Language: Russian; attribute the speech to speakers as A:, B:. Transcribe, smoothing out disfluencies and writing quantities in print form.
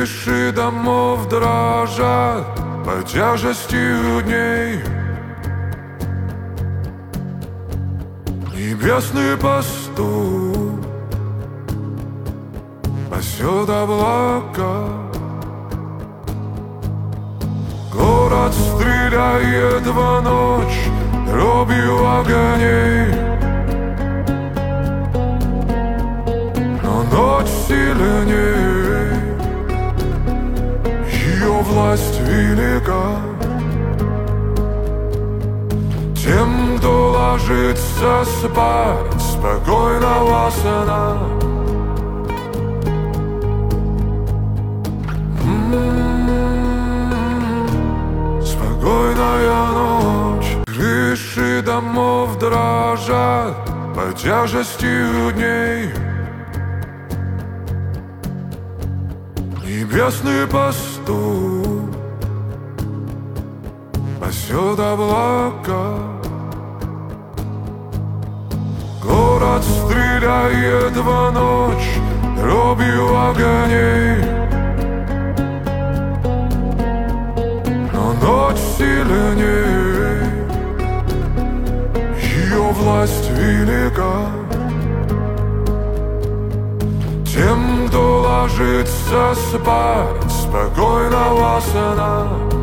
A: Крыши домов дрожат под тяжестью дней. Небесный пастух пасет облака. Город стреляет в ночь дробью огней, но ночь сильней, ее власть велика. Тем, кто ложится спать спокойного сна, спокойная ночь. Крыши домов дрожат под тяжестью дней. Небесный пастух пасет облака. Город стреляет в ночь дробью огней, но ночь сильней, ее власть велика. Тем, кто ложится спать спокойного сна,